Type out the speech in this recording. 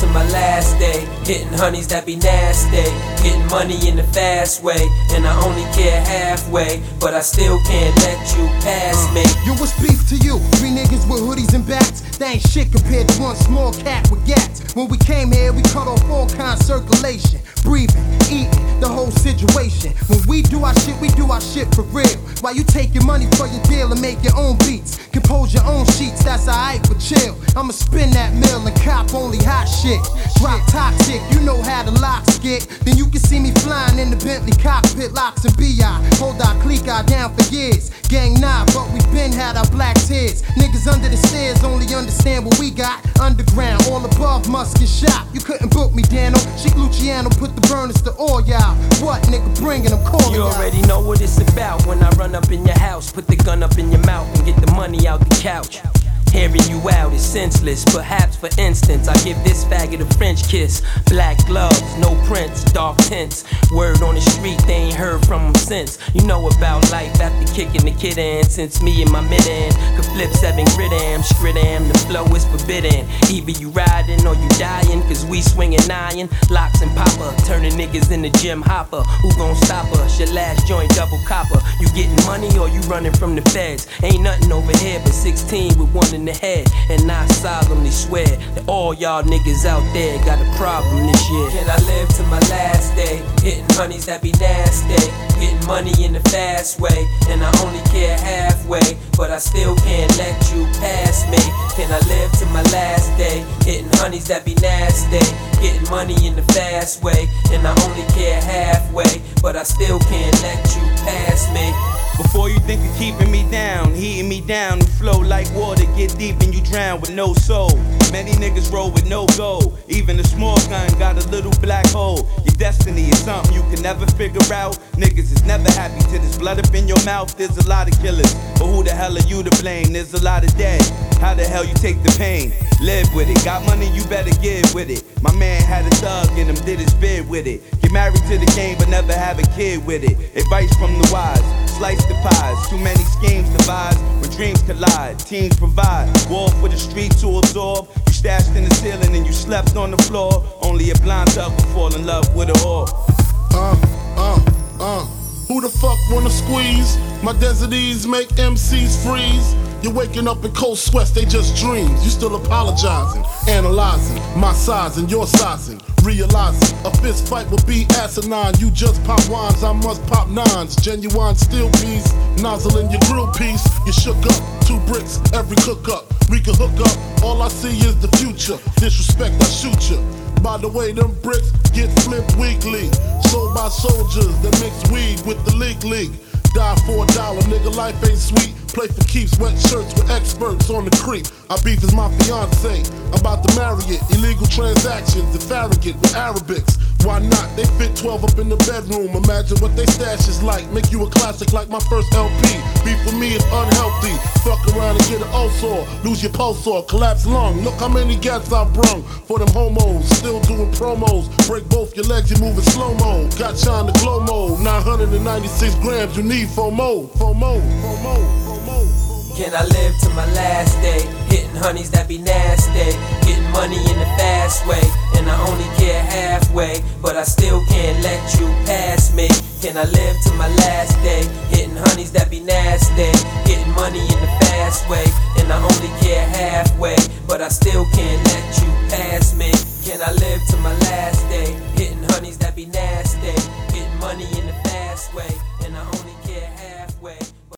to my last day, hitting honeys that be nasty, getting money in the fast way, and I only care halfway, but I still can't let you pass me. Yo, what's beef to you? Three niggas with hoodies and bats, they ain't shit compared to one small cat with gats. When we came here, we cut off all kinds of circulation, breathing, eating, the whole situation. When we do our shit for real. While you take your money for your deal and make your own beats, compose your own sheets, that's alright for chill. I'ma spin that mill and cop only hot shit. Drop toxic, you know how the locks get. Then you can see me flying in the Bentley cockpit, locks and B.I. Hold our clique out down for years. Gang nah, but we been had our black tears. Niggas under the stairs only understand what we got. Underground, all above must get shot. You couldn't book me, Dano. Chic Luciano put the burners to all y'all. What nigga bringing them calling You y'all? already know what it's about when I run up in your house, put the gun up in your mouth and get the money out the couch. Hearing you out is senseless. Perhaps for instance, I give this faggot a French kiss. Black gloves, no prints, dark tints. Word on the street, they ain't heard from him since. You know about life after kicking the kid in. Since me and my mid-end could flip 7 grid-am, skrid-am, the flow is forbidden. Either you riding or you dying, cause we swinging iron. Locks and popper, turning niggas in the gym hopper. Who gon' stop us? Your last joint double copper. You getting money or you running from the feds? Ain't nothing over here but 16 with one in the head. And I solemnly swear that all y'all niggas out there got a problem this year. Can I live to my last day, hitting honeys that be nasty, getting money in the fast way, and I only care halfway, but I still can't let you pass me. Can I live to my last day, hitting honeys that be nasty, getting money in the fast way, and I only care halfway, but I still can't let you pass me. Before you think of keeping me down, heating me down, you flow like water, get deep and you drown with no soul. Many niggas roll with no goal, even a small gun got a little black hole. Your destiny is something you can never figure out. Niggas is never happy till there's blood up in your mouth. There's a lot of killers, but who the hell are you to blame? There's a lot of dead, how the hell you take the pain? Live with it, got money you better give with it. My man had a thug in him, did his bid with it. Get married to the game but never have a kid with it. Advice from the wise, slice the pies. Too many schemes devise when dreams collide. Teams provide, war for the street to absorb. You stashed in the ceiling and you slept on the floor. Only a blind thug will fall in love with a whore. Who the fuck wanna squeeze? My desert ease make MCs freeze. You're waking up in cold sweats, they just dreams. You still apologizing, analyzing my size and your sizing. Realizing a fist fight will be asinine. You just pop wines, I must pop nines. Genuine steel piece, nozzle in your grill piece. You shook up, 2 bricks, every cook up. We can hook up, all I see is the future. Disrespect, I shoot you. By the way, them bricks get flipped weekly. Sold by soldiers that mix weed with the league. Die for $1, nigga, life ain't sweet. Play for keeps, wet shirts with experts on the creek. Our beef is my fiance, I'm about to marry it. Illegal transactions, if arrogant with Arabics. Why not? They fit 12 up in the bedroom. Imagine what they stash is like. Make you a classic like my first LP. Beef with me is unhealthy. Fuck around and get an ulcer. Lose your pulse or collapse lung. Look how many gats I brung for them homos. Still doing promos. Break both your legs, you moving slow-mo. Got shine the glow mode. 996 grams, you need FOMO. Can I live to my last day, hitting honeys that be nasty, getting money in the fast way, and I only care halfway, but I still can't let you pass me. Can I live to my last day, hitting honeys that be nasty, getting money in the fast way, and I only care halfway, but I still can't let you pass me. Can I live to my last day, hitting honeys that be nasty, getting money in the fast way.